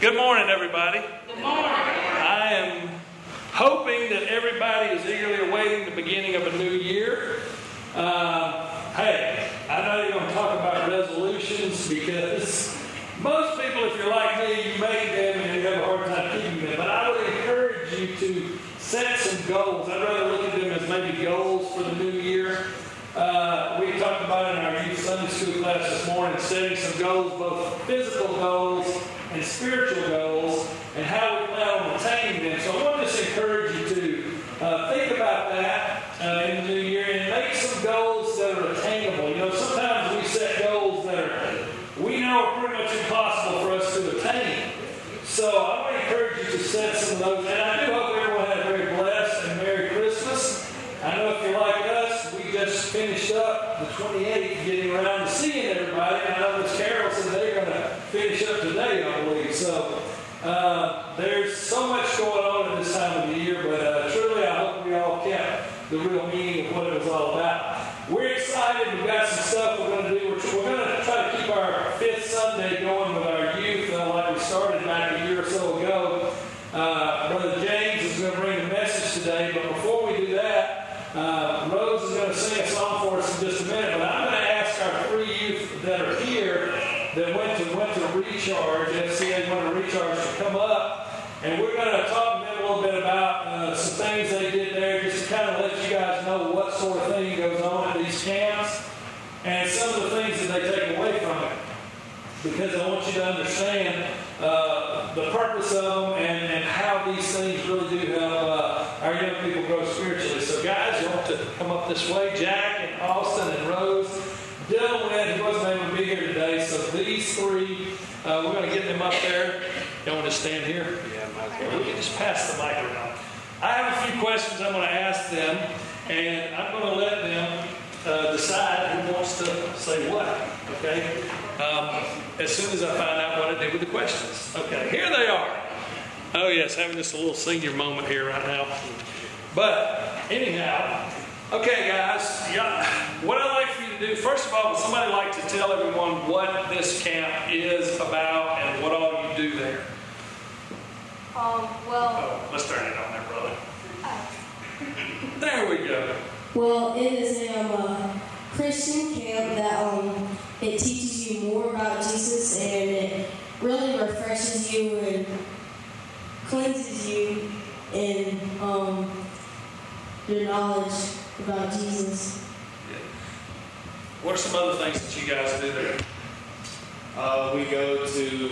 Good morning, everybody. Good morning. I am hoping that everybody is eagerly awaiting the beginning of a new year. Hey, I know you're going to talk about resolutions because most people, if you're like me, you make them and you have a hard time keeping them. But I would encourage you to set some goals. I'd rather look at them as maybe goals for the new year. We talked about in our youth Sunday school class this morning, setting some goals, both physical goals and spiritual goals, and how we plan on attaining them. So I want to just encourage you to think about that in the new year and make some goals that are attainable. You know, sometimes we set goals that we know are pretty much impossible for us to attain. So I want to encourage you to set some of those. And I do hope everyone had a very blessed and Merry Christmas. I know if you're like us, we just finished up the 28th, getting around to seeing everybody. And I know Miss Carol said they're going to finish up today, I believe. So there's so much going on at this time of the year, but truly I hope we all kept the real meaning of what it was all about. We're excited. We've got some stuff we're going to do. We're going to try to keep our fifth Sunday going with our youth like we started back a year or so ago. Brother James is going to bring the message today, but before we do that, Rose is going to sing a song for us in just a minute, but I'm going to ask our three youth that are here that went to Recharge, FCA went to Recharge, to come up, and we're going to talk to them a little bit about some things they did there, just to kind of let you guys know what sort of thing goes on at these camps, and some of the things that they take away from it, because I want you to understand the purpose of them and how these things really do help our young people grow spiritually. So guys, you want to come up this way, Jack and Austin and Rose. Dylan Wynn, who wasn't able to be here today, so these three, we're going to get them up there. Y'all want to stand here? Yeah, might as well. We can just pass the mic around. I have a few questions I'm going to ask them, and I'm going to let them decide who wants to say what, okay? As soon as I find out what I did with the questions. Okay, here they are. Oh yes, having just a little senior moment here right now. But anyhow, okay guys, what I'd like for you to do, first of all, would somebody like to tell everyone what this camp is about and what all you do there? Let's turn it on there, brother. There we go. Well, it is a Christian camp that it teaches you more about Jesus, and it really refreshes you and cleanses you in your knowledge about Jesus. Yeah. What are some other things that you guys do there? We go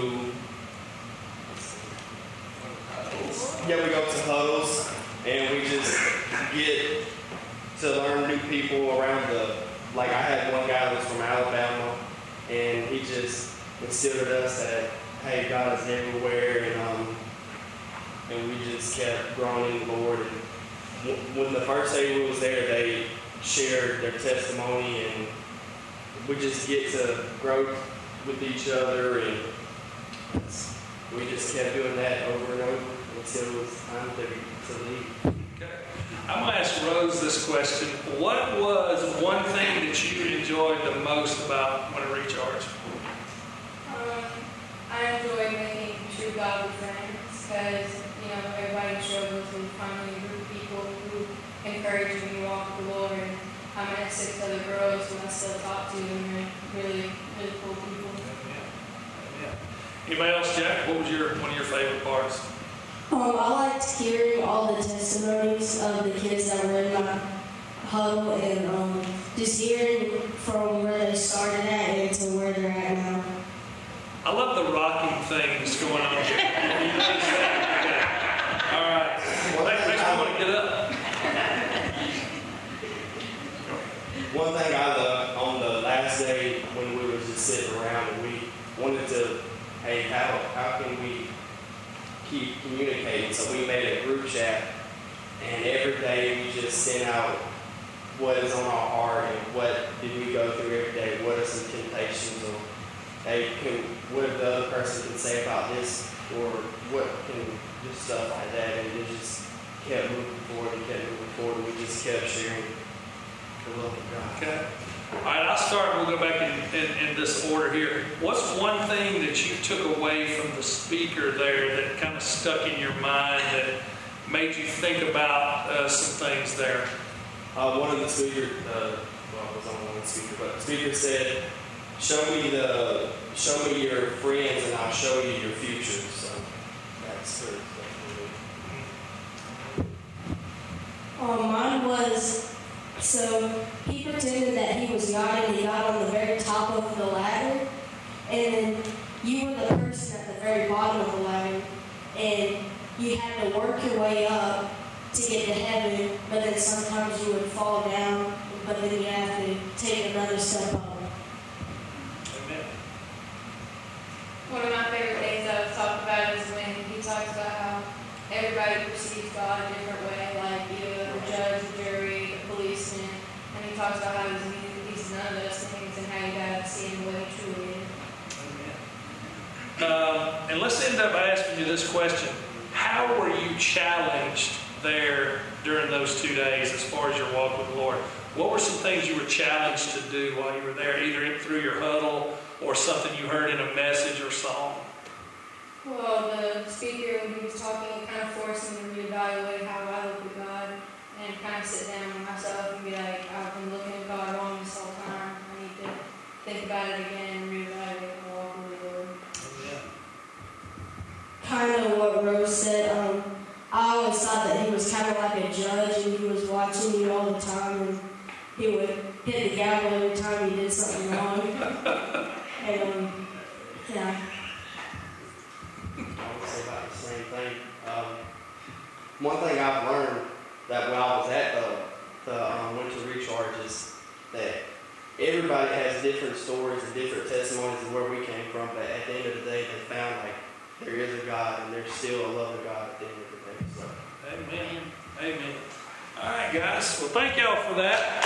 to huddles, and we just get to learn new people around like I had one guy that was from Alabama, and he just instilled in us that, hey, God is everywhere, and we just kept growing in the Lord. And when the first day we was there, they shared their testimony, and we just get to grow with each other, and we just kept doing that over and over until it was time to leave. Okay. I'm going to ask Rose this question. What was one thing that you enjoyed the most about Winter Recharge? I enjoy making true godly friends because, everybody struggles and finding a group of people who encourage you to walk with the Lord. And I met 6 other girls who I still talk to, and they're really, really cool people. Yeah. Anybody else, Jack? What was one of your favorite parts? I liked hearing all the testimonies of the kids that were in my huddle, and just hearing from where they started at and to where they're at now. I love the rocking things going on here. You notice that? Okay. All right. Well, makes me want to get up. One thing I loved on the last day when we were just sitting around, and we wanted to, hey, how can we keep communicating? So we made a group chat, and every day we just sent out what is on our heart and what did we go through every day. What are some temptations, or hey, what the other person can say about this, or what can just stuff like that, and it just kept moving forward and kept moving forward. And we just kept sharing the love of God. Okay. All right, I'll start. We'll go back in this order here. What's one thing that you took away from the speaker there that kind of stuck in your mind that made you think about some things there? One of the speakers, well, it was only one speaker, but the speaker said, show me your friends and I'll show you your future. So that's pretty cool. Mine was, so he pretended that he was God and he got on the very top of the ladder, and then you were the person at the very bottom of the ladder, and you had to work your way up to get to heaven, but then sometimes you would fall down, but then you have to take another step up. Amen. One of my favorite things that I've talked about is when he talks about how everybody perceives God a different way, like either the judge, the jury, the policeman, and he talks about how he's none of those things and how you gotta see him the way he truly is. And let's end up asking you this question. How were you challenged there during those 2 days as far as your walk with the Lord? What were some things you were challenged to do while you were there, either through your huddle or something you heard in a message or song? Well, the speaker, when he was talking, kind of forced me to reevaluate how I look at God and kind of sit down with myself and be like, I've been looking at God wrong this whole time. I need to think about it again and reevaluate my walk with the Lord. Kind of what Rose said. I always thought that he was kind of like a judge and he was watching you all the time and he would hit the gavel every time you did something wrong. And, yeah. I would say about the same thing. One thing I've learned that when I was at the Winter Recharge is that everybody has different stories and different testimonies of where we came from, but at the end of the day, they found like there is a God and there's still a loving God at the end of the day. So. Amen. Amen. All right, guys. Well, thank y'all for that.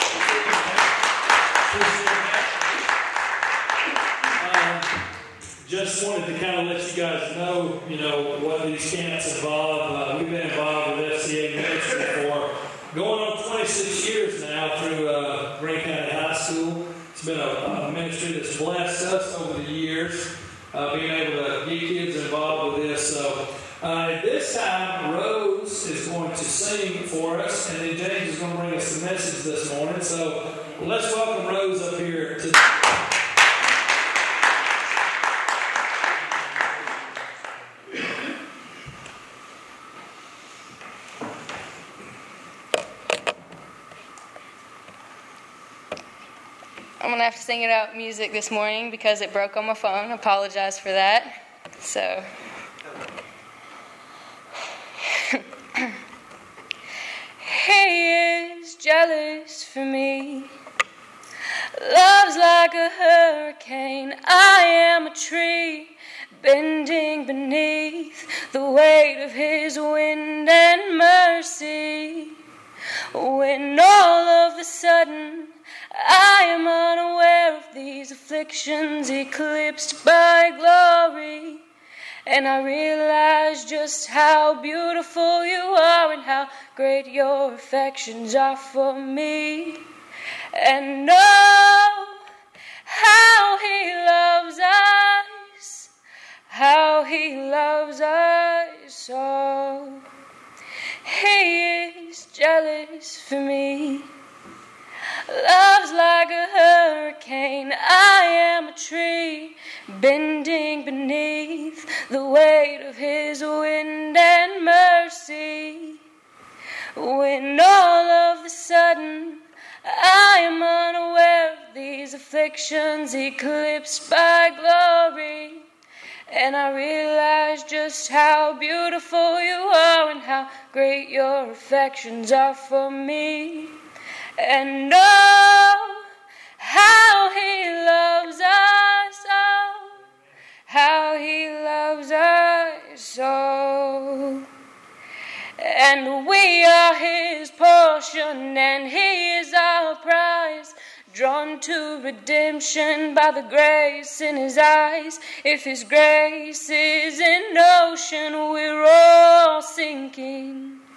Just wanted to kind of let you guys know, what these camps involve. We've been involved with FCA ministry for going on 26 years now through Greene County High School. It's been a ministry that's blessed us over the years, being able to get kids involved with this. So at this time, Rose is going to sing for us, and then James is going to bring us the message this morning. So let's welcome Rose up here to. I'm going to have to sing it out music this morning because it broke on my phone. I apologize for that. So. He is jealous for me. Love's like a hurricane. I am a tree bending beneath the weight of his wind and mercy. When all of a sudden I am unaware of these afflictions eclipsed by glory, and I realize just how beautiful you are and how great your affections are for me. And oh, how he loves us, how he loves us so. He is jealous for me. Love's like a hurricane. I am a tree bending beneath the weight of his wind and mercy. When all of a sudden I am unaware of these afflictions eclipsed by glory, and I realize just how beautiful you are and how great your affections are for me. And oh, how he loves us, oh, how he loves us so. And we are his portion, and he is our prize, drawn to redemption by the grace in his eyes. If his grace is an ocean, we're all sinking.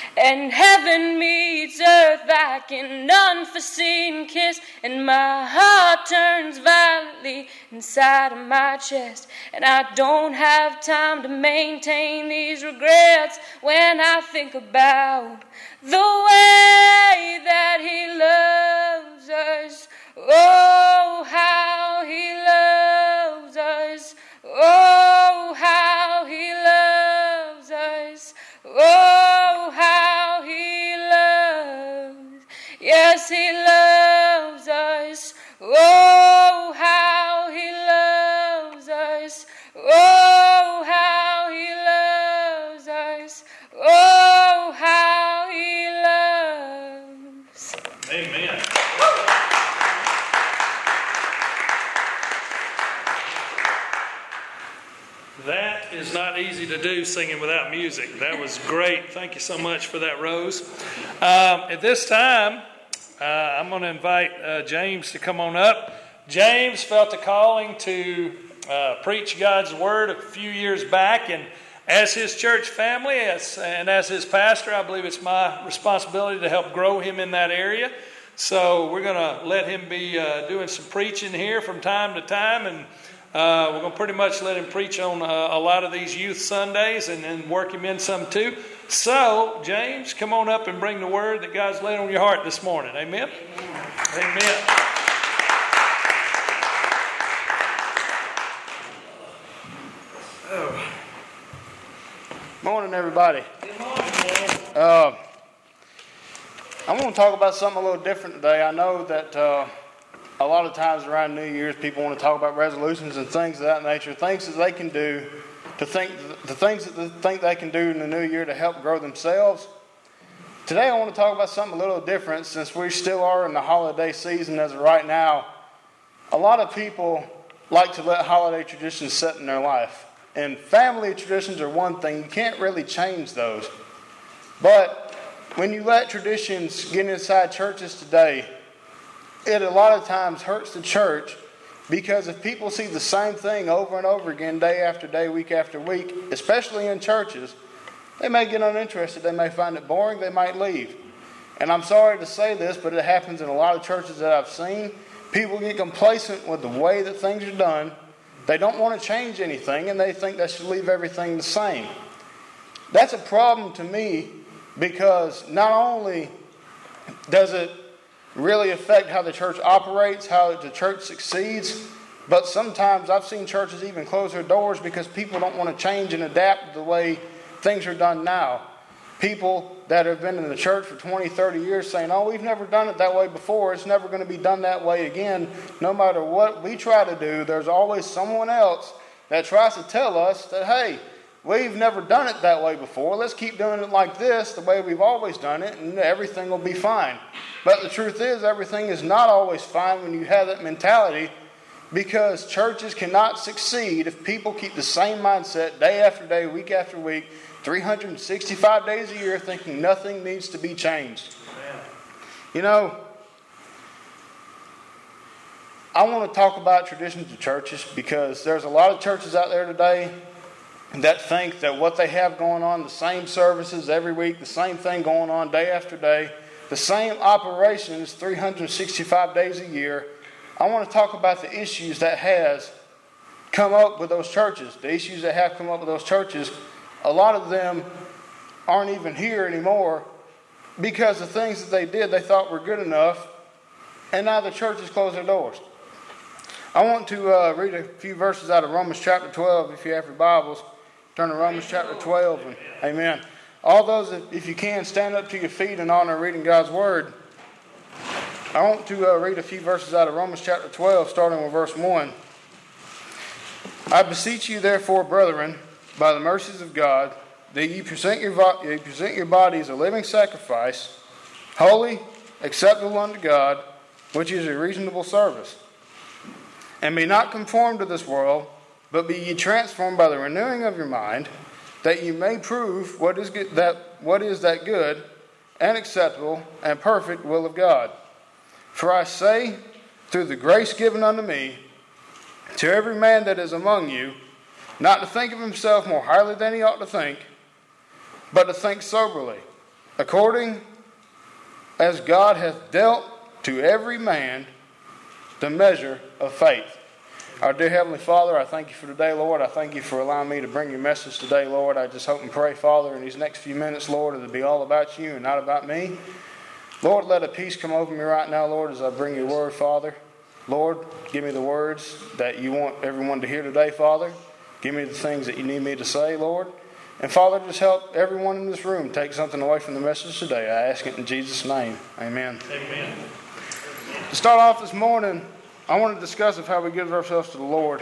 And heaven meets earth like an unforeseen kiss, and my heart turns violently inside of my chest. And I don't have time to maintain these regrets when I think about the way that He loves us. Oh, how He loves us. Oh, how He loves us. Oh, how He loves. Yes, He loves us. Oh, how He loves us. Oh, how He loves us. Oh, how He loves. Amen. That is not easy to do, singing without music. That was great. Thank you so much for that, Rose. At this time, I'm going to invite James to come on up. James felt a calling to preach God's Word a few years back, and as his church family and as his pastor, I believe it's my responsibility to help grow him in that area. So we're going to let him be doing some preaching here from time to time, and we're going to pretty much let him preach on a lot of these youth Sundays and then work him in some too. So, James, come on up and bring the word that God's laid on your heart this morning. Amen? Amen. Oh. Morning, everybody. Good morning, I want to talk about something a little different today. I know that a lot of times around New Year's, people want to talk about resolutions and things of that nature, things that they can do the things that they think they can do in the new year to help grow themselves. Today, I want to talk about something a little different, since we still are in the holiday season as of right now. A lot of people like to let holiday traditions set in their life. And family traditions are one thing. You can't really change those. But when you let traditions get inside churches today, it a lot of times hurts the church, because if people see the same thing over and over again, day after day, week after week, especially in churches, they may get uninterested. They may find it boring. They might leave. And I'm sorry to say this, but it happens in a lot of churches that I've seen. People get complacent with the way that things are done. They don't want to change anything, and they think they should leave everything the same. That's a problem to me, because not only does it really affect how the church operates, how the church succeeds, but sometimes I've seen churches even close their doors because people don't want to change and adapt the way things are done now. People that have been in the church for 20, 30 years saying, oh, we've never done it that way before. It's never going to be done that way again. No matter what we try to do, there's always someone else that tries to tell us that, hey, we've never done it that way before. Let's keep doing it like this, the way we've always done it, and everything will be fine. But the truth is, everything is not always fine when you have that mentality, because churches cannot succeed if people keep the same mindset day after day, week after week, 365 days a year, thinking nothing needs to be changed. You know, I want to talk about traditions of churches, because there's a lot of churches out there today that think that what they have going on, the same services every week, the same thing going on day after day, the same operations 365 days a year. I want to talk about the issues that has come up with those churches. The issues that have come up with those churches, a lot of them aren't even here anymore, because the things that they did they thought were good enough, and now the churches close their doors. I want to read a few verses out of Romans chapter 12. If you have your Bibles, turn to Romans chapter 12. And, amen. All those, if you can, stand up to your feet in honor of reading God's Word. I want to read a few verses out of Romans chapter 12, starting with verse 1. I beseech you, therefore, brethren, by the mercies of God, that ye present your bodies a living sacrifice, holy, acceptable unto God, which is a reasonable service. And be not conformed to this world, but be ye transformed by the renewing of your mind, that ye may prove what is that good and acceptable and perfect will of God. For I say, through the grace given unto me, to every man that is among you, not to think of himself more highly than he ought to think, but to think soberly, according as God hath dealt to every man the measure of faith. Our dear Heavenly Father, I thank you for today, Lord. I thank you for allowing me to bring your message today, Lord. I just hope and pray, Father, in these next few minutes, Lord, it'll be all about you and not about me. Lord, let a peace come over me right now, Lord, as I bring your word, Father. Lord, give me the words that you want everyone to hear today, Father. Give me the things that you need me to say, Lord. And Father, just help everyone in this room take something away from the message today. I ask it in Jesus' name. Amen. Amen. To start off this morning, I want to discuss how we give ourselves to the Lord.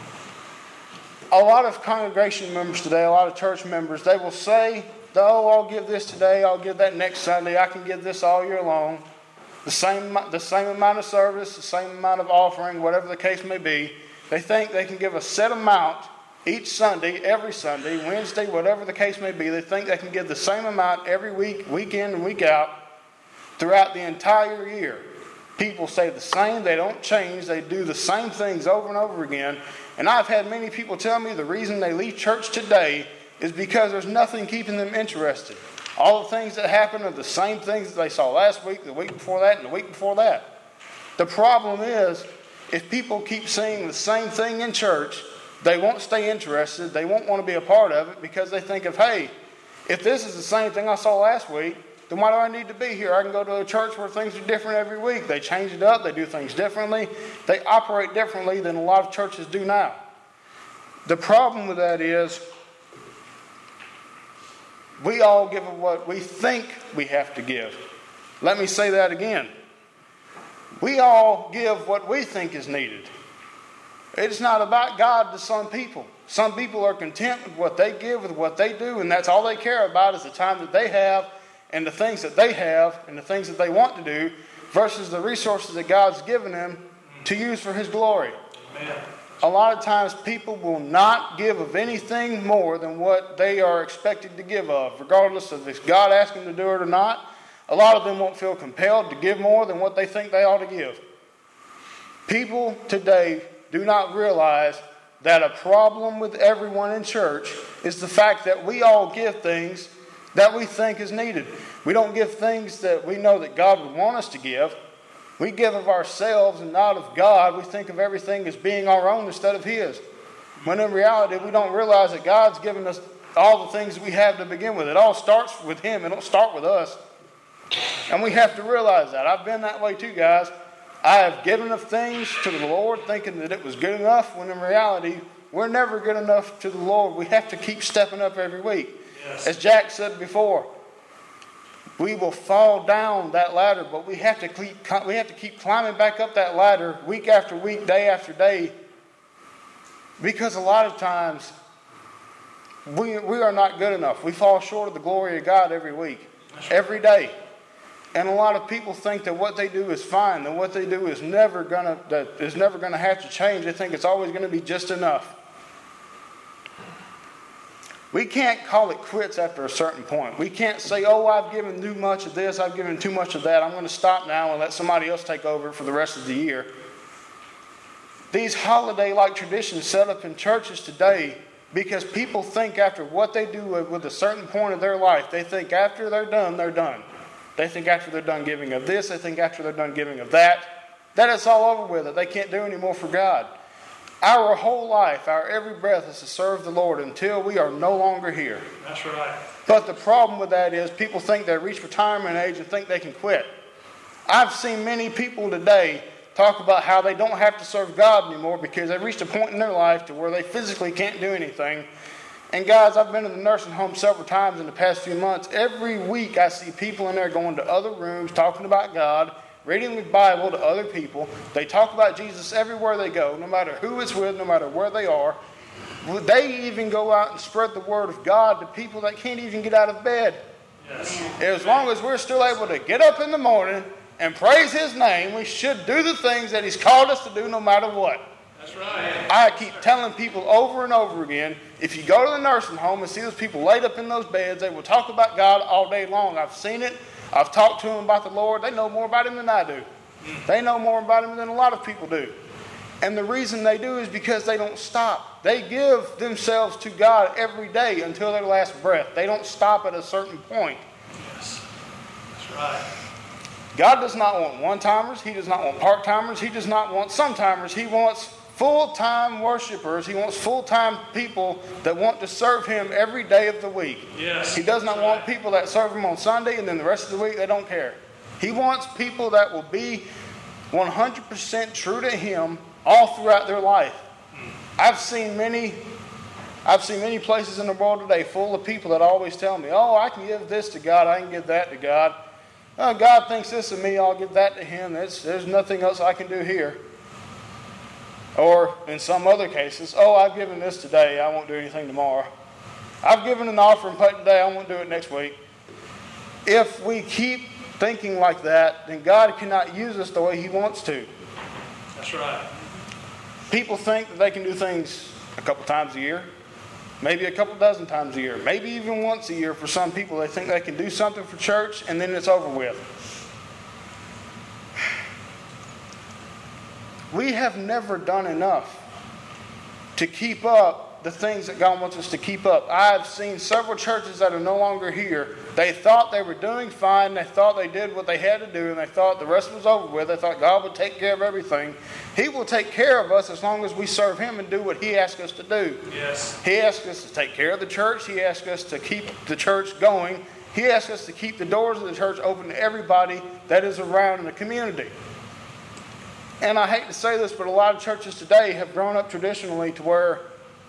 A lot of congregation members today, a lot of church members, they will say, oh, I'll give this today, I'll give that next Sunday, I can give this all year long. The same amount of service, the same amount of offering, whatever the case may be. They think they can give a set amount each Sunday, every Sunday, Wednesday, whatever the case may be. They think they can give the same amount every week, week in and week out, throughout the entire year. People say the same, they don't change, they do the same things over and over again. And I've had many people tell me the reason they leave church today is because there's nothing keeping them interested. All the things that happen are the same things that they saw last week, the week before that, and the week before that. The problem is, if people keep seeing the same thing in church, they won't stay interested, they won't want to be a part of it because they think of, hey, if this is the same thing I saw last week, then why do I need to be here? I can go to a church where things are different every week. They change it up. They do things differently. They operate differently than a lot of churches do now. The problem with that is we all give what we think we have to give. Let me say that again. We all give what we think is needed. It's not about God to some people. Some people are content with what they give, with what they do, and that's all they care about is the time that they have and the things that they have and the things that they want to do versus the resources that God's given them to use for His glory. Amen. A lot of times people will not give of anything more than what they are expected to give of, regardless of if God asks them to do it or not. A lot of them won't feel compelled to give more than what they think they ought to give. People today do not realize that a problem with everyone in church is the fact that we all give things that we think is needed. We don't give things that we know that God would want us to give. We give of ourselves and not of God. We think of everything as being our own instead of His. When in reality, we don't realize that God's given us all the things we have to begin with. It all starts with Him. It don't start with us. And we have to realize that. I've been that way too, guys. I have given of things to the Lord thinking that it was good enough, when in reality, we're never good enough to the Lord. We have to keep stepping up every week. Yes. As Jack said before, we will fall down that ladder, but we have to keep climbing back up that ladder week after week, day after day, because a lot of times we are not good enough. We fall short of the glory of God every week, every day. And a lot of people think that what they do is fine, that what they do is never gonna have to change. They think it's always going to be just enough. We can't call it quits after a certain point. We can't say, oh, I've given too much of this, I've given too much of that, I'm going to stop now and let somebody else take over for the rest of the year. These holiday-like traditions set up in churches today because people think after what they do with a certain point of their life, they think after they're done, they're done. They think after they're done giving of this, they think after they're done giving of that it's all over with, that they can't do any more for God. Our whole life, our every breath is to serve the Lord until we are no longer here. That's right. But the problem with that is people think they reach retirement age and think they can quit. I've seen many people today talk about how they don't have to serve God anymore because they've reached a point in their life to where they physically can't do anything. And guys, I've been to the nursing home several times in the past few months. Every week I see people in there going to other rooms, talking about God, reading the Bible to other people. They talk about Jesus everywhere they go, no matter who it's with, no matter where they are. They even go out and spread the word of God to people that can't even get out of bed. Yes. As long as we're still able to get up in the morning and praise His name, we should do the things that He's called us to do no matter what. That's right. I keep telling people over and over again, if you go to the nursing home and see those people laid up in those beds, they will talk about God all day long. I've seen it. I've talked to them about the Lord. They know more about Him than I do. They know more about Him than a lot of people do. And the reason they do is because they don't stop. They give themselves to God every day until their last breath. They don't stop at a certain point. Yes. Right. God does not want one-timers. He does not want part-timers. He does not want some-timers. He wants full-time worshipers. He wants full-time people that want to serve Him every day of the week. Yes. He does not want people that serve Him on Sunday and then the rest of the week they don't care. He wants people that will be 100% true to Him all throughout their life. I've seen many places in the world today full of people that always tell me, oh, I can give this to God, I can give that to God. Oh, God thinks this of me, I'll give that to Him. There's nothing else I can do here. Or in some other cases, oh, I've given this today, I won't do anything tomorrow. I've given an offering plate today, I won't do it next week. If we keep thinking like that, then God cannot use us the way He wants to. That's right. People think that they can do things a couple times a year, maybe a couple dozen times a year, maybe even once a year for some people. They think they can do something for church and then it's over with. We have never done enough to keep up the things that God wants us to keep up. I've seen several churches that are no longer here. They thought they were doing fine. They thought they did what they had to do, and they thought the rest was over with. They thought God would take care of everything. He will take care of us as long as we serve Him and do what He asks us to do. Yes. He asks us to take care of the church. He asks us to keep the church going. He asks us to keep the doors of the church open to everybody that is around in the community. And I hate to say this, but a lot of churches today have grown up traditionally to where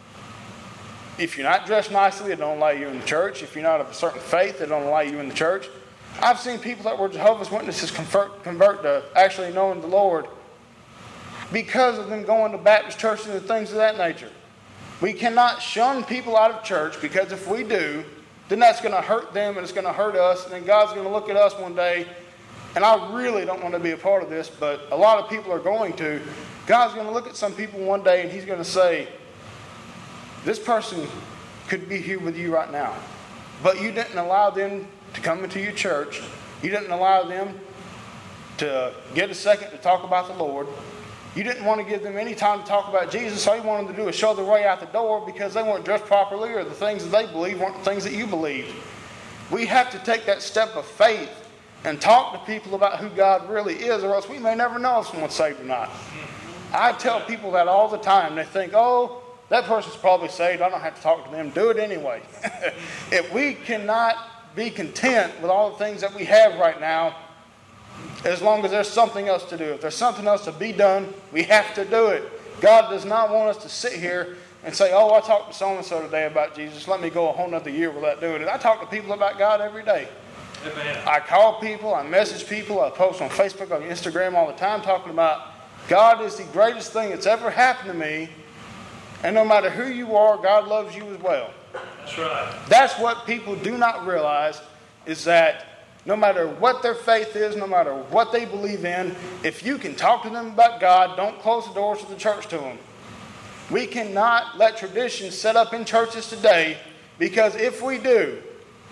if you're not dressed nicely, they don't allow you in the church. If you're not of a certain faith, they don't allow you in the church. I've seen people that were Jehovah's Witnesses convert to actually knowing the Lord because of them going to Baptist churches and things of that nature. We cannot shun people out of church, because if we do, then that's going to hurt them and it's going to hurt us. And then God's going to look at us one day, and I really don't want to be a part of this, but a lot of people are going to. God's going to look at some people one day and He's going to say, this person could be here with you right now, but you didn't allow them to come into your church. You didn't allow them to get a second to talk about the Lord. You didn't want to give them any time to talk about Jesus. All you wanted to do was show their way out the door because they weren't dressed properly, or the things that they believe weren't the things that you believed. We have to take that step of faith and talk to people about who God really is, or else we may never know if someone's saved or not. I tell people that all the time. They think, oh, that person's probably saved, I don't have to talk to them. Do it anyway. If we cannot be content with all the things that we have right now, as long as there's something else to do. If there's something else to be done, we have to do it. God does not want us to sit here and say, oh, I talked to so-and-so today about Jesus. Let me go a whole nother year without doing it. I talk to people about God every day. Amen. I call people, I message people, I post on Facebook, on Instagram all the time talking about God is the greatest thing that's ever happened to me. And no matter who you are, God loves you as well. That's right. That's what people do not realize, is that no matter what their faith is, no matter what they believe in, if you can talk to them about God, don't close the doors of the church to them. We cannot let traditions set up in churches today, because if we do,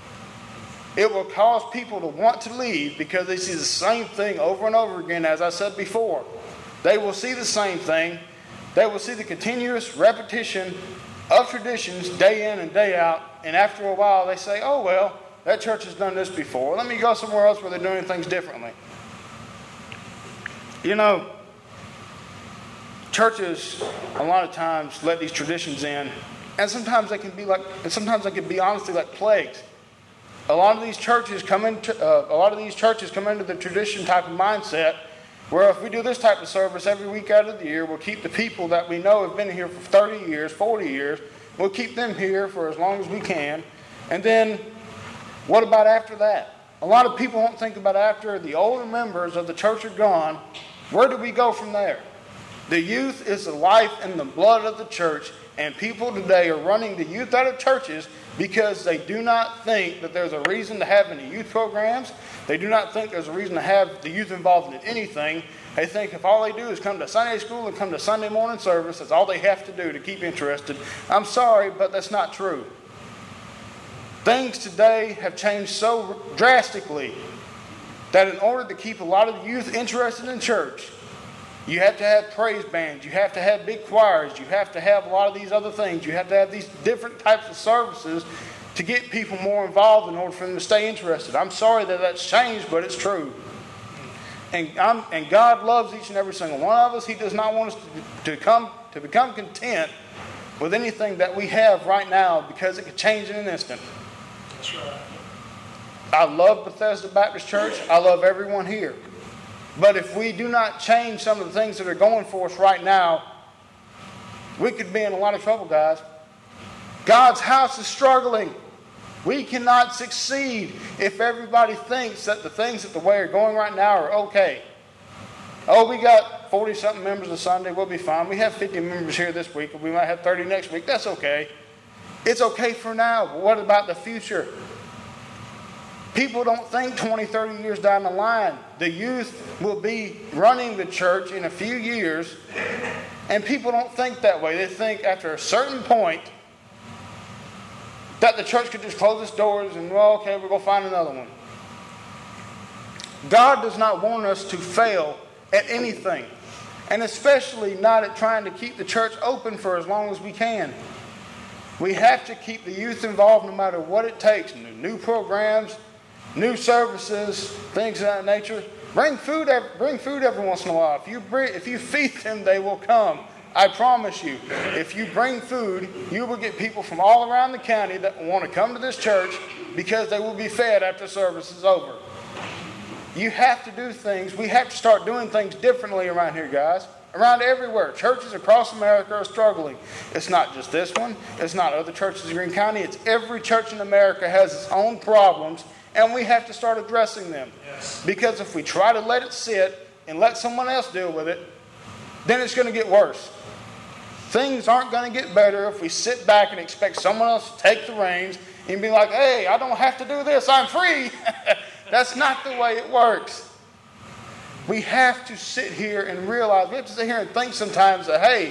it will cause people to want to leave because they see the same thing over and over again, as I said before. They will see the same thing. They will see the continuous repetition of traditions day in and day out. And after a while, they say, oh, well, that church has done this before. Let me go somewhere else where they're doing things differently. You know, churches a lot of times let these traditions in. And sometimes they can be honestly like plagues. A lot of these churches come into the tradition type of mindset, where if we do this type of service every week out of the year, we'll keep the people that we know have been here for 30 years, 40 years, we'll keep them here for as long as we can. And then, what about after that? A lot of people won't think about after the older members of the church are gone, where do we go from there? The youth is the life and the blood of the church, and people today are running the youth out of churches because they do not think that there's a reason to have any youth programs. They do not think there's a reason to have the youth involved in anything. They think if all they do is come to Sunday school and come to Sunday morning service, that's all they have to do to keep interested. I'm sorry, but that's not true. Things today have changed so drastically that in order to keep a lot of the youth interested in church, you have to have praise bands, you have to have big choirs, you have to have a lot of these other things, you have to have these different types of services to get people more involved in order for them to stay interested. I'm sorry that that's changed, but it's true. And God loves each and every single one of us. He does not want us to become content with anything that we have right now, because it could change in an instant. That's right. I love Bethesda Baptist Church. I love everyone here. But if we do not change some of the things that are going for us right now, we could be in a lot of trouble, guys. God's house is struggling. We cannot succeed if everybody thinks that the things that the way are going right now are okay. Oh, we got 40-something members this Sunday. We'll be fine. We have 50 members here this week. We might have 30 next week. That's okay. It's okay for now. But what about the future? People don't think 20, 30 years down the line. The youth will be running the church in a few years. And people don't think that way. They think after a certain point that the church could just close its doors and, well, okay, we're going to find another one. God does not want us to fail at anything, and especially not at trying to keep the church open for as long as we can. We have to keep the youth involved no matter what it takes. New programs, new services, things of that nature. Bring food every once in a while. If you feed them, they will come. I promise you, if you bring food, you will get people from all around the county that will want to come to this church because they will be fed after service is over. You have to do things. We have to start doing things differently around here, guys. Around everywhere. Churches across America are struggling. It's not just this one. It's not other churches in Greene County. It's every church in America has its own problems, and we have to start addressing them. Yes. Because if we try to let it sit and let someone else deal with it, then it's going to get worse. Things aren't going to get better if we sit back and expect someone else to take the reins and be like, hey, I don't have to do this, I'm free. That's not the way it works. We have to sit here and realize, we have to sit here and think sometimes that, hey,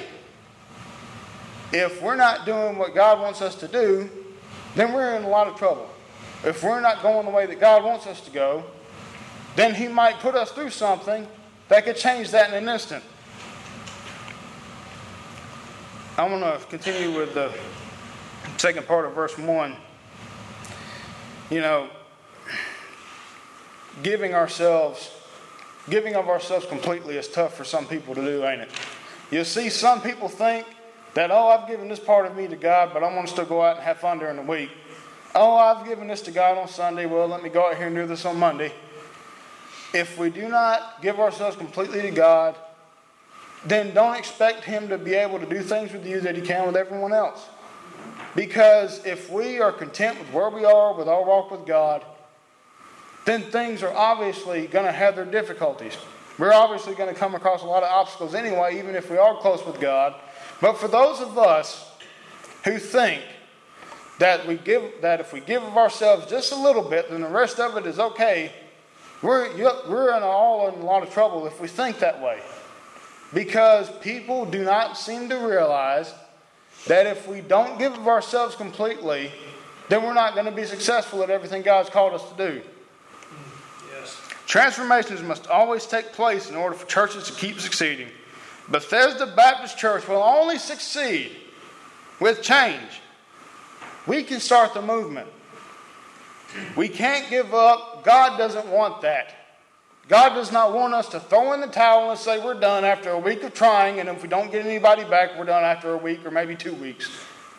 if we're not doing what God wants us to do, then we're in a lot of trouble. If we're not going the way that God wants us to go, then He might put us through something that could change that in an instant. I want to continue with the second part of verse 1. You know, giving of ourselves completely is tough for some people to do, ain't it? You see, some people think that, oh, I've given this part of me to God, but I'm going to still go out and have fun during the week. Oh, I've given this to God on Sunday. Well, let me go out here and do this on Monday. If we do not give ourselves completely to God, then don't expect Him to be able to do things with you that He can with everyone else. Because if we are content with where we are with our walk with God, then things are obviously going to have their difficulties. We're obviously going to come across a lot of obstacles anyway, even if we are close with God. But for those of us who think that if we give of ourselves just a little bit, then the rest of it is okay, we're in a lot of trouble if we think that way. Because people do not seem to realize that if we don't give of ourselves completely, then we're not going to be successful at everything God's called us to do. Yes. Transformations must always take place in order for churches to keep succeeding. Bethesda Baptist Church will only succeed with change. We can start the movement. We can't give up. God doesn't want that. God does not want us to throw in the towel and say we're done after a week of trying, and if we don't get anybody back, we're done after a week or maybe 2 weeks.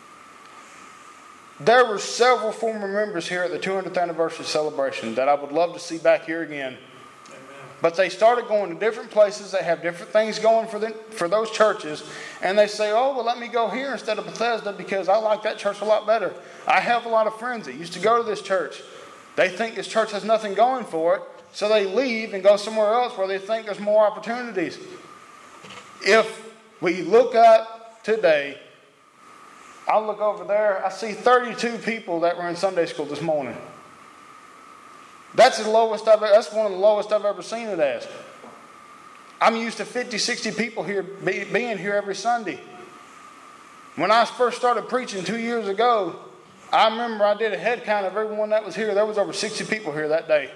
There were several former members here at the 200th anniversary celebration that I would love to see back here again. Amen. But they started going to different places. They have different things going for those churches. And they say, oh, well, let me go here instead of Bethesda because I like that church a lot better. I have a lot of friends that used to go to this church. They think this church has nothing going for it. So they leave and go somewhere else where they think there's more opportunities. If we look up today, I look over there, I see 32 people that were in Sunday school this morning. That's one of the lowest I've ever seen it as. I'm used to 50, 60 people here being here every Sunday. When I first started preaching 2 years ago, I remember I did a head count of everyone that was here. There was over 60 people here that day.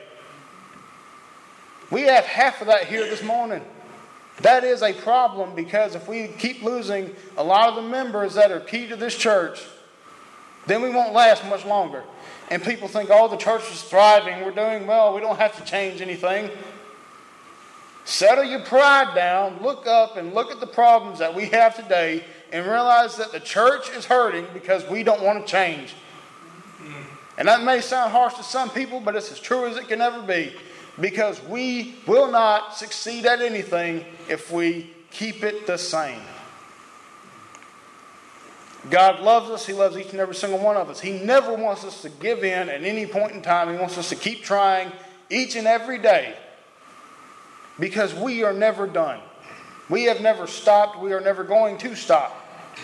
We have half of that here this morning. That is a problem because if we keep losing a lot of the members that are key to this church, then we won't last much longer. And people think, oh, the church is thriving, we're doing well, we don't have to change anything. Settle your pride down, look up and look at the problems that we have today and realize that the church is hurting because we don't want to change. And that may sound harsh to some people, but it's as true as it can ever be. Because we will not succeed at anything if we keep it the same. God loves us. He loves each and every single one of us. He never wants us to give in at any point in time. He wants us to keep trying each and every day. Because we are never done. We have never stopped. We are never going to stop.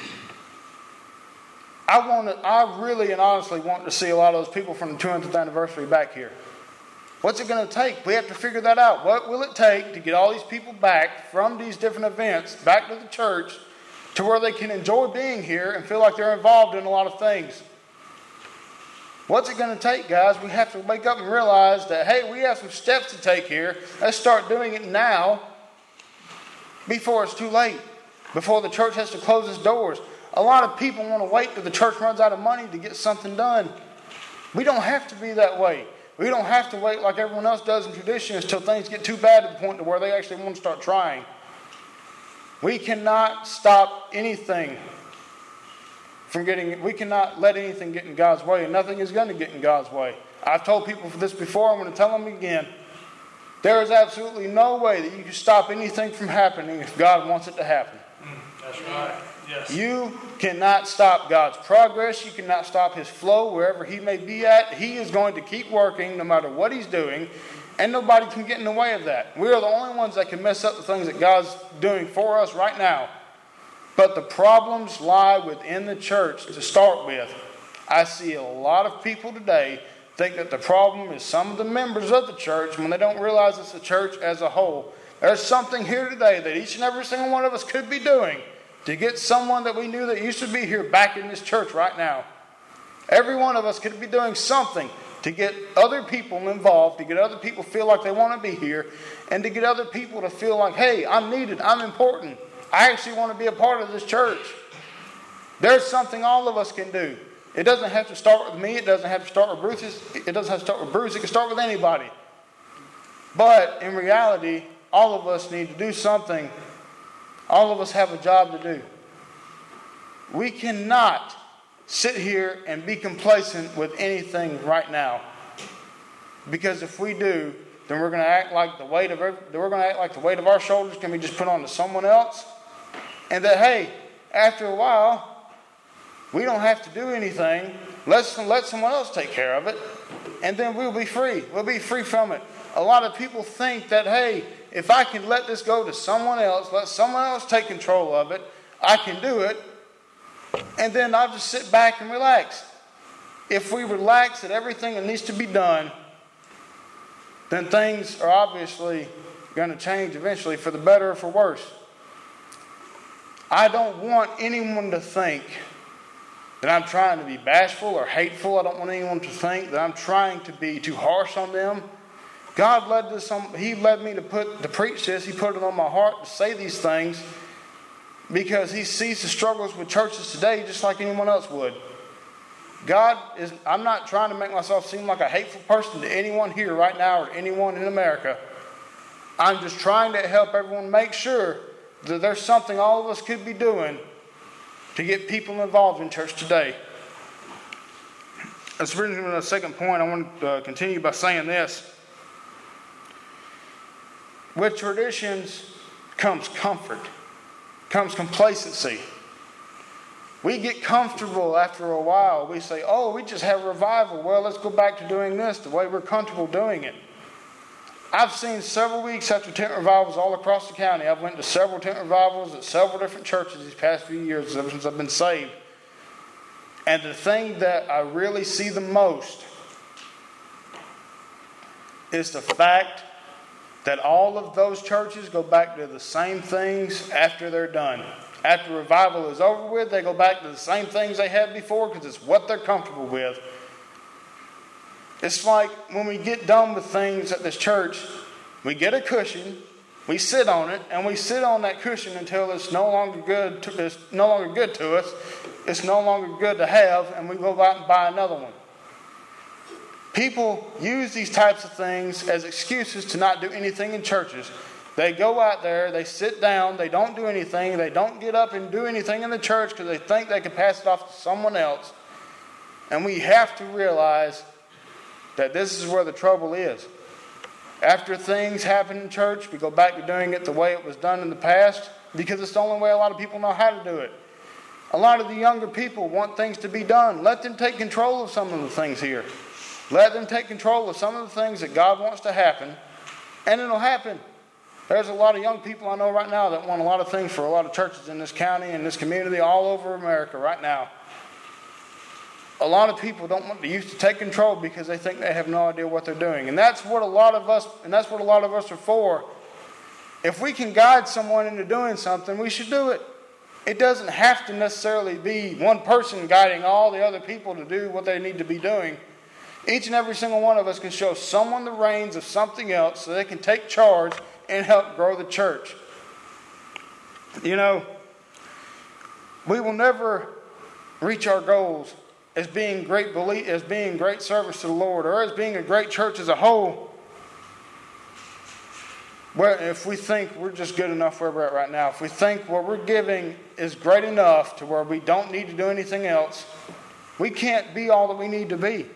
I really and honestly want to see a lot of those people from the 200th anniversary back here. What's it going to take? We have to figure that out. What will it take to get all these people back from these different events, back to the church, to where they can enjoy being here and feel like they're involved in a lot of things? What's it going to take, guys? We have to wake up and realize that, hey, we have some steps to take here. Let's start doing it now before it's too late, before the church has to close its doors. A lot of people want to wait till the church runs out of money to get something done. We don't have to be that way. We don't have to wait like everyone else does in traditions until things get too bad to the point to where they actually want to start trying. We cannot stop anything from we cannot let anything get in God's way, and nothing is going to get in God's way. I've told people this before, I'm going to tell them again. There is absolutely no way that you can stop anything from happening if God wants it to happen. That's right. Yes. You cannot stop God's progress. You cannot stop His flow wherever He may be at. He is going to keep working no matter what He's doing, and nobody can get in the way of that. We are the only ones that can mess up the things that God's doing for us right now. But the problems lie within the church to start with. I see a lot of people today think that the problem is some of the members of the church when they don't realize it's the church as a whole. There's something here today that each and every single one of us could be doing to get someone that we knew that used to be here back in this church right now. Every one of us could be doing something to get other people involved, to get other people to feel like they want to be here, and to get other people to feel like, hey, I'm needed, I'm important. I actually want to be a part of this church. There's something all of us can do. It doesn't have to start with me. It doesn't have to start with Bruce. It doesn't have to start with Bruce. It can start with anybody. But in reality, all of us need to do something. All of us have a job to do. We cannot sit here and be complacent with anything right now. Because if we do, then we're going to act like the weight of our shoulders can be just put on to someone else. And that, hey, after a while, we don't have to do anything. Let someone else take care of it. And then we'll be free. We'll be free from it. A lot of people think that, hey, if I can let this go to someone else, let someone else take control of it, I can do it. And then I'll just sit back and relax. If we relax at everything that needs to be done, then things are obviously going to change eventually for the better or for worse. I don't want anyone to think that I'm trying to be bashful or hateful. I don't want anyone to think that I'm trying to be too harsh on them. God He led me to preach this. He put it on my heart to say these things because He sees the struggles with churches today just like anyone else would. I'm not trying to make myself seem like a hateful person to anyone here right now or anyone in America. I'm just trying to help everyone make sure that there's something all of us could be doing to get people involved in church today. Let's bring me to the second point. I want to continue by saying this. With traditions comes comfort, comes complacency. We get comfortable after a while. We say, oh, we just have revival. Well, let's go back to doing this the way we're comfortable doing it. I've seen several weeks after tent revivals all across the county. I've went to several tent revivals at several different churches these past few years ever since I've been saved. And the thing that I really see the most is the fact that all of those churches go back to the same things after they're done. After revival is over with, they go back to the same things they had before because it's what they're comfortable with. It's like when we get done with things at this church, we get a cushion, we sit on it, and we sit on that cushion until it's no longer good to us. it's no longer good to have, and we go out and buy another one. People use these types of things as excuses to not do anything in churches. They go out there, they sit down, they don't do anything, they don't get up and do anything in the church because they think they can pass it off to someone else. And we have to realize that this is where the trouble is. After things happen in church, we go back to doing it the way it was done in the past because it's the only way a lot of people know how to do it. A lot of the younger people want things to be done. Let them take control of some of the things here. Let them take control of some of the things that God wants to happen, and it'll happen. There's a lot of young people I know right now that want a lot of things for a lot of churches in this county and this community all over America right now. A lot of people don't want the youth to take control because they think they have no idea what they're doing. And that's what a lot of us are for. If we can guide someone into doing something, we should do it. It doesn't have to necessarily be one person guiding all the other people to do what they need to be doing. Each and every single one of us can show someone the reins of something else so they can take charge and help grow the church. You know, we will never reach our goals as being great service to the Lord, or as being a great church as a whole, where if we think we're just good enough where we're at right now, if we think what we're giving is great enough to where we don't need to do anything else, we can't be all that we need to be.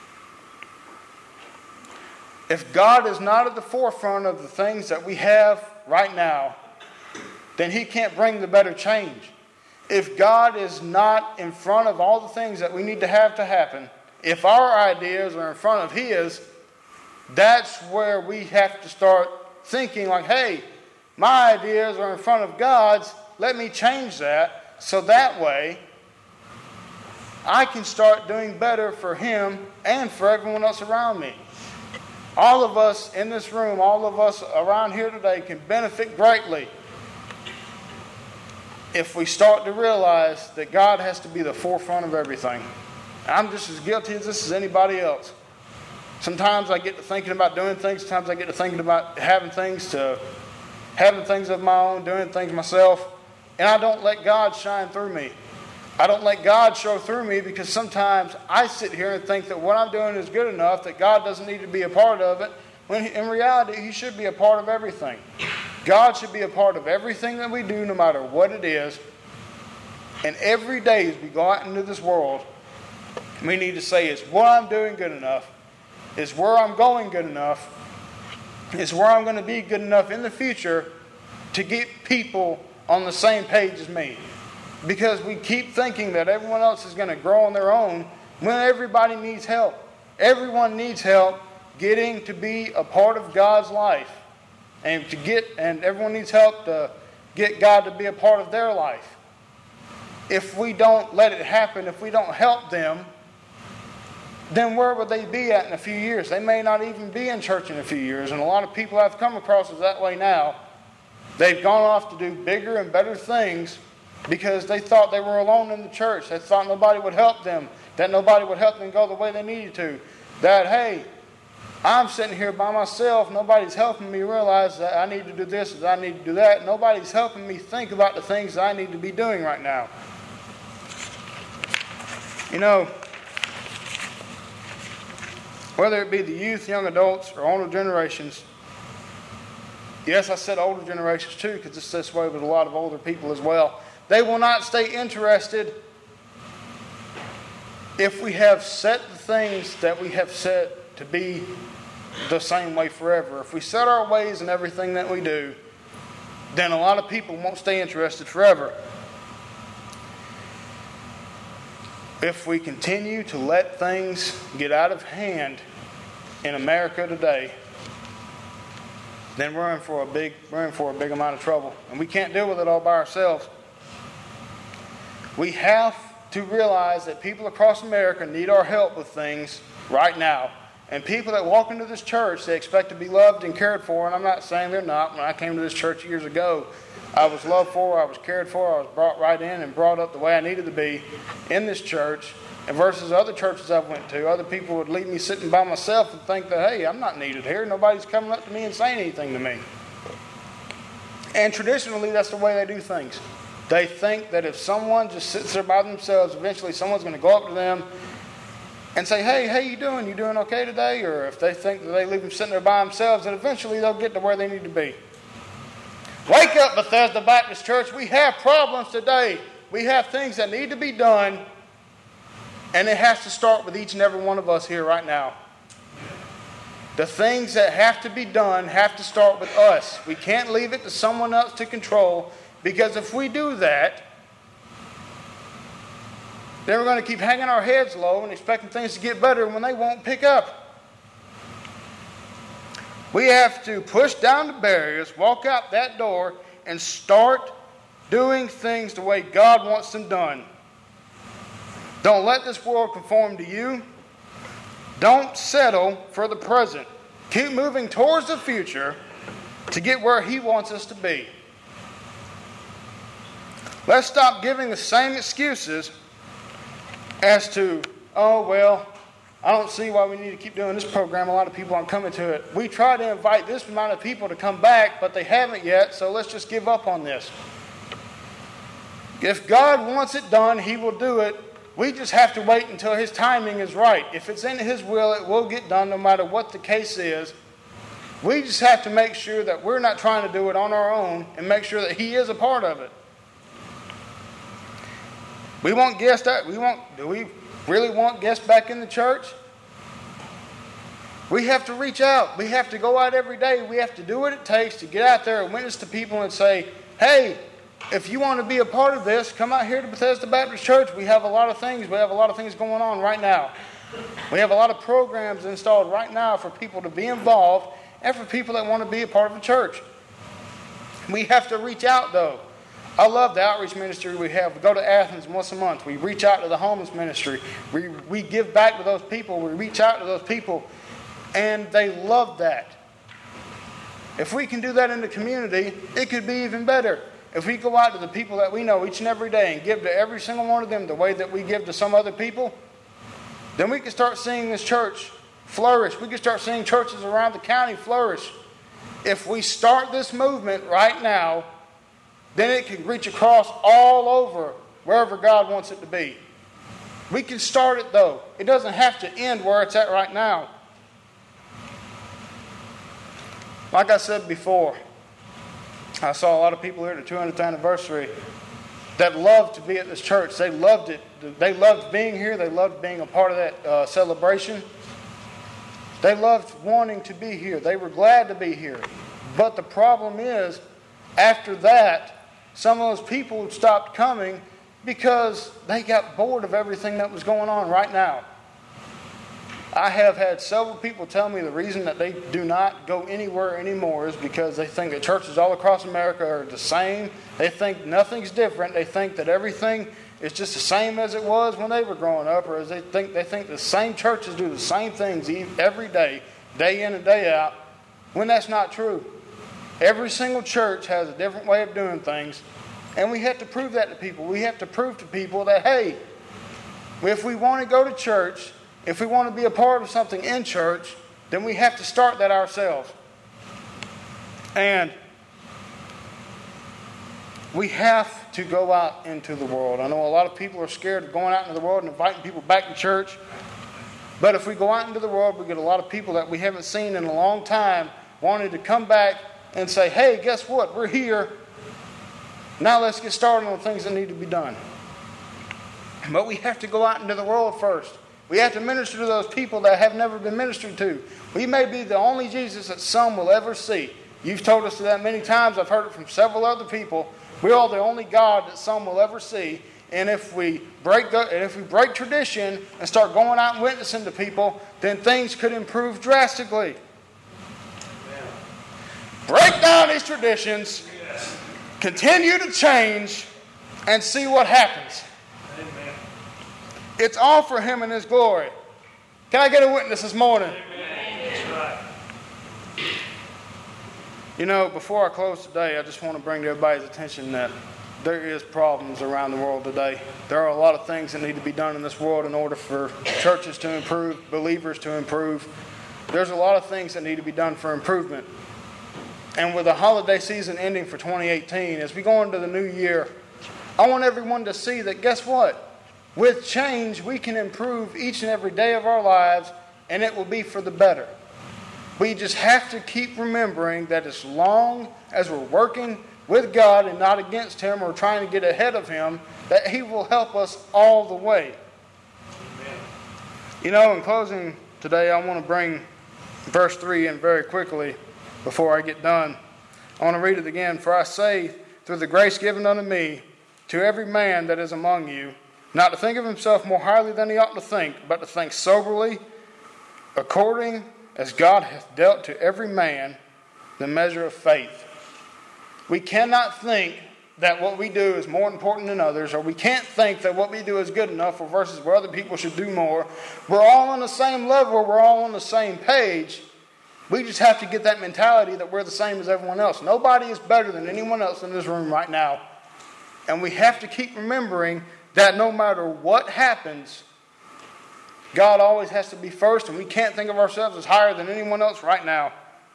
If God is not at the forefront of the things that we have right now, then He can't bring the better change. If God is not in front of all the things that we need to happen, if our ideas are in front of His, that's where we have to start thinking like, hey, my ideas are in front of God's, let me change that, so that way I can start doing better for Him and for everyone else around me. All of us in this room, all of us around here today can benefit greatly if we start to realize that God has to be the forefront of everything. I'm just as guilty of this as anybody else. Sometimes I get to thinking about doing things. Sometimes I get to thinking about having things of my own, doing things myself. And I don't let God shine through me. I don't let God show through me because sometimes I sit here and think that what I'm doing is good enough, that God doesn't need to be a part of it, when in reality He should be a part of everything. God should be a part of everything that we do, no matter what it is. And every day as we go out into this world, we need to say, is what I'm doing good enough? Is where I'm going good enough? Is where I'm going to be good enough in the future to get people on the same page as me? Because we keep thinking that everyone else is going to grow on their own when everybody needs help. Everyone needs help getting to be a part of God's life. And everyone needs help to get God to be a part of their life. If we don't let it happen, if we don't help them, then where would they be at in a few years? They may not even be in church in a few years. And a lot of people I've come across is that way now. They've gone off to do bigger and better things because they thought they were alone in the church. They thought nobody would help them, that nobody would help them go the way they needed to. That, hey, I'm sitting here by myself. Nobody's helping me realize that I need to do this, that I need to do that. Nobody's helping me think about the things that I need to be doing right now. You know, whether it be the youth, young adults, or older generations, yes, I said older generations too, because it's this way with a lot of older people as well. They will not stay interested if we have set the things that we have set to be the same way forever. If we set our ways in everything that we do, then a lot of people won't stay interested forever. If we continue to let things get out of hand in America today, then we're in for a big amount of trouble. And we can't deal with it all by ourselves. We have to realize that people across America need our help with things right now. And people that walk into this church, they expect to be loved and cared for. And I'm not saying they're not. When I came to this church years ago, I was loved for, I was cared for, I was brought right in and brought up the way I needed to be in this church. And versus other churches I've went to, other people would leave me sitting by myself and think that, hey, I'm not needed here. Nobody's coming up to me and saying anything to me. And traditionally, that's the way they do things. They think that if someone just sits there by themselves, eventually someone's going to go up to them and say, hey, how you doing? You doing okay today? Or if they think that they leave them sitting there by themselves, then eventually they'll get to where they need to be. Wake up, Bethesda Baptist Church. We have problems today. We have things that need to be done. And it has to start with each and every one of us here right now. The things that have to be done have to start with us. We can't leave it to someone else to control, because if we do that, then we're going to keep hanging our heads low and expecting things to get better when they won't pick up. We have to push down the barriers, walk out that door, and start doing things the way God wants them done. Don't let this world conform to you. Don't settle for the present. Keep moving towards the future to get where He wants us to be. Let's stop giving the same excuses as to, oh, well, I don't see why we need to keep doing this program. A lot of people aren't coming to it. We try to invite this amount of people to come back, but they haven't yet, so let's just give up on this. If God wants it done, He will do it. We just have to wait until His timing is right. If it's in His will, it will get done no matter what the case is. We just have to make sure that we're not trying to do it on our own and make sure that He is a part of it. We want guests. Do we really want guests back in the church? We have to reach out. We have to go out every day. We have to do what it takes to get out there and witness to people and say, hey, if you want to be a part of this, come out here to Bethesda Baptist Church. We have a lot of things. We have a lot of things going on right now. We have a lot of programs installed right now for people to be involved and for people that want to be a part of the church. We have to reach out, though. I love the outreach ministry we have. We go to Athens once a month. We reach out to the homeless ministry. We give back to those people. We reach out to those people. And they love that. If we can do that in the community, it could be even better. If we go out to the people that we know each and every day and give to every single one of them the way that we give to some other people, then we can start seeing this church flourish. We can start seeing churches around the county flourish. If we start this movement right now, then it can reach across all over wherever God wants it to be. We can start it, though. It doesn't have to end where it's at right now. Like I said before, I saw a lot of people here at the 200th anniversary that loved to be at this church. They loved it. They loved being here. They loved being a part of that celebration. They loved wanting to be here. They were glad to be here. But the problem is, after that, some of those people stopped coming because they got bored of everything that was going on right now. I have had several people tell me the reason that they do not go anywhere anymore is because they think that churches all across America are the same. They think nothing's different. They think that everything is just the same as it was when they were growing up, or as they think the same churches do the same things every day in and day out, when that's not true. Every single church has a different way of doing things, and we have to prove that to people. We have to prove to people that, hey, if we want to go to church, if we want to be a part of something in church, then we have to start that ourselves. And we have to go out into the world. I know a lot of people are scared of going out into the world and inviting people back to church. But if we go out into the world, we get a lot of people that we haven't seen in a long time wanting to come back and say, hey, guess what? We're here. Now let's get started on things that need to be done. But we have to go out into the world first. We have to minister to those people that have never been ministered to. We may be the only Jesus that some will ever see. You've told us that many times. I've heard it from several other people. We are the only God that some will ever see. And if we break tradition and start going out and witnessing to people, then things could improve drastically. Break down these traditions, continue to change, and see what happens. Amen. It's all for Him and His glory. Can I get a witness this morning? Amen. You know, before I close today, I just want to bring to everybody's attention that there is problems around the world today. There are a lot of things that need to be done in this world in order for churches to improve, believers to improve. There's a lot of things that need to be done for improvement. And with the holiday season ending for 2018, as we go into the new year, I want everyone to see that, guess what? With change, we can improve each and every day of our lives, and it will be for the better. We just have to keep remembering that as long as we're working with God and not against Him or trying to get ahead of Him, that He will help us all the way. You know, in closing today, I want to bring verse 3 in very quickly before I get done. I want to read it again. For I say, through the grace given unto me, to every man that is among you, not to think of himself more highly than he ought to think, but to think soberly, according as God hath dealt to every man the measure of faith. We cannot think that what we do is more important than others, or we can't think that what we do is good enough or versus where other people should do more. We're all on the same level. We're all on the same page. We just have to get that mentality that we're the same as everyone else. Nobody is better than anyone else in this room right now. And we have to keep remembering that no matter what happens, God always has to be first, and we can't think of ourselves as higher than anyone else right now.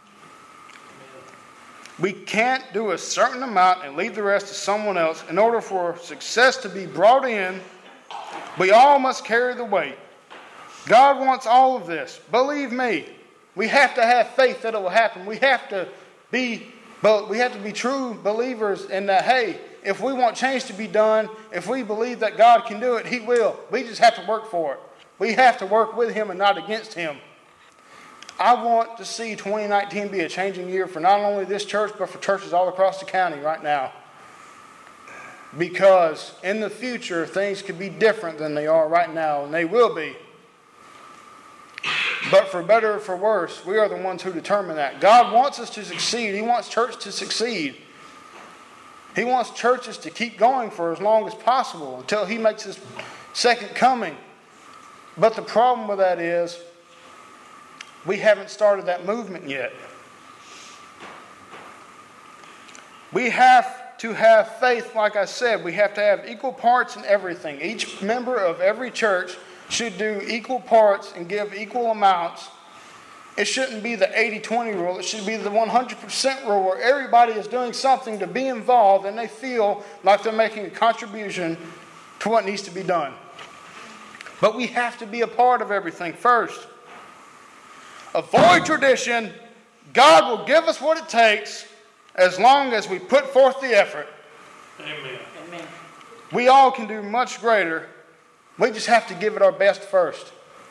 We can't do a certain amount and leave the rest to someone else. In order for success to be brought in, we all must carry the weight. God wants all of this. Believe me, we have to have faith that it will happen. We have to be true believers in that, hey, if we want change to be done, if we believe that God can do it, He will. We just have to work for it. We have to work with Him and not against Him. I want to see 2019 be a changing year for not only this church, but for churches all across the county right now. Because in the future, things could be different than they are right now, and they will be. But for better or for worse, we are the ones who determine that. God wants us to succeed. He wants church to succeed. He wants churches to keep going for as long as possible until He makes His second coming. But the problem with that is we haven't started that movement yet. We have to have faith, like I said. We have to have equal parts in everything. Each member of every church should do equal parts and give equal amounts. It shouldn't be the 80-20 rule. It should be the 100% rule where everybody is doing something to be involved and they feel like they're making a contribution to what needs to be done. But we have to be a part of everything first. Avoid tradition. God will give us what it takes as long as we put forth the effort. Amen. Amen. We all can do much greater. We just have to give it our best first.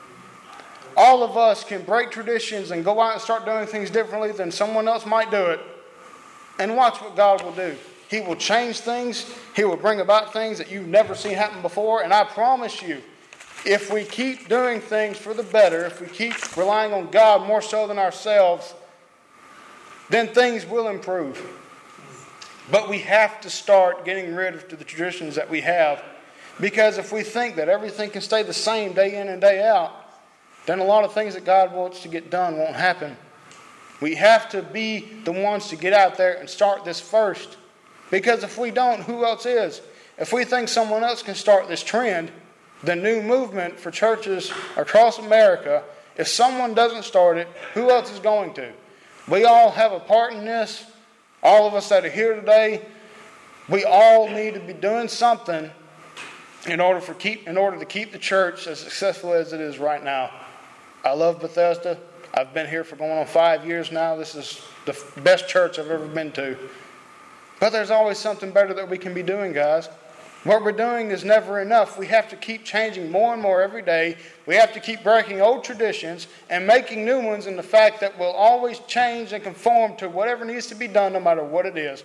All of us can break traditions and go out and start doing things differently than someone else might do it. And watch what God will do. He will change things. He will bring about things that you've never seen happen before. And I promise you, if we keep doing things for the better, if we keep relying on God more so than ourselves, then things will improve. But we have to start getting rid of the traditions that we have. Because if we think that everything can stay the same day in and day out, then a lot of things that God wants to get done won't happen. We have to be the ones to get out there and start this first. Because if we don't, who else is? If we think someone else can start this trend, the new movement for churches across America, if someone doesn't start it, who else is going to? We all have a part in this. All of us that are here today, we all need to be doing something in order to keep the church as successful as it is right now. I love Bethesda. I've been here for going on 5 years now. This is the best church I've ever been to. But there's always something better that we can be doing, guys. What we're doing is never enough. We have to keep changing more and more every day. We have to keep breaking old traditions and making new ones in the fact that we'll always change and conform to whatever needs to be done no matter what it is.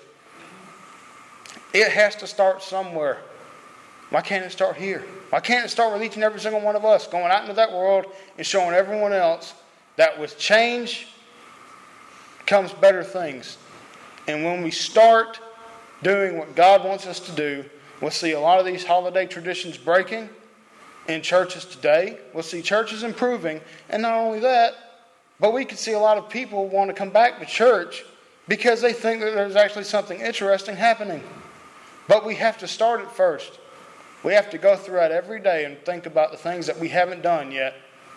It has to start somewhere. Why can't it start here? Why can't it start with each and every single one of us going out into that world and showing everyone else that with change comes better things? And when we start doing what God wants us to do, we'll see a lot of these holiday traditions breaking in churches today. We'll see churches improving. And not only that, but we can see a lot of people want to come back to church because they think that there's actually something interesting happening. But we have to start it first. We have to go through it every day and think about the things that we haven't done yet.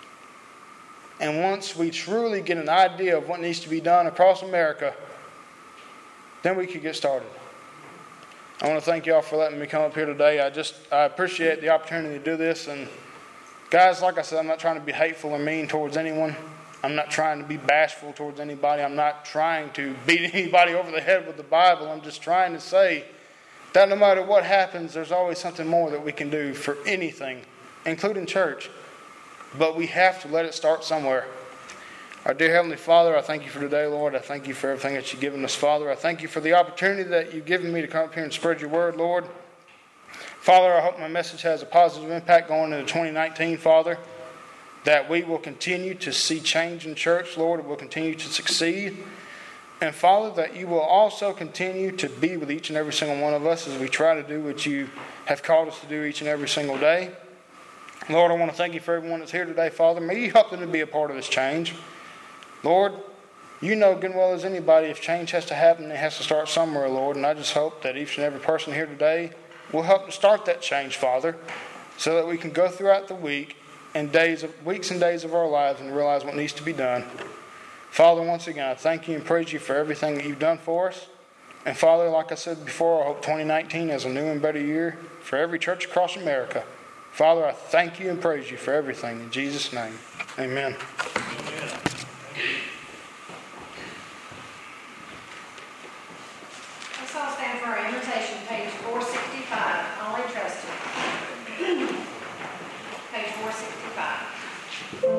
And once we truly get an idea of what needs to be done across America, then we can get started. I want to thank y'all for letting me come up here today. I appreciate the opportunity to do this. And guys, like I said, I'm not trying to be hateful or mean towards anyone. I'm not trying to be bashful towards anybody. I'm not trying to beat anybody over the head with the Bible. I'm just trying to say that no matter what happens, there's always something more that we can do for anything, including church. But we have to let it start somewhere. Our dear Heavenly Father, I thank you for today, Lord. I thank you for everything that you've given us, Father. I thank you for the opportunity that you've given me to come up here and spread your word, Lord. Father, I hope my message has a positive impact going into 2019, Father, that we will continue to see change in church, Lord. We'll continue to succeed. And Father, that you will also continue to be with each and every single one of us as we try to do what you have called us to do each and every single day. Lord, I want to thank you for everyone that's here today, Father. May you help them to be a part of this change. Lord, you know good and well as anybody, if change has to happen, it has to start somewhere, Lord. And I just hope that each and every person here today will help to start that change, Father, so that we can go throughout the week and weeks and days of our lives and realize what needs to be done. Father, once again, I thank you and praise you for everything that you've done for us. And Father, like I said before, I hope 2019 is a new and better year for every church across America. Father, I thank you and praise you for everything. In Jesus' name, amen. Let's all stand for our invitation, page 465, only trusted. Page 465.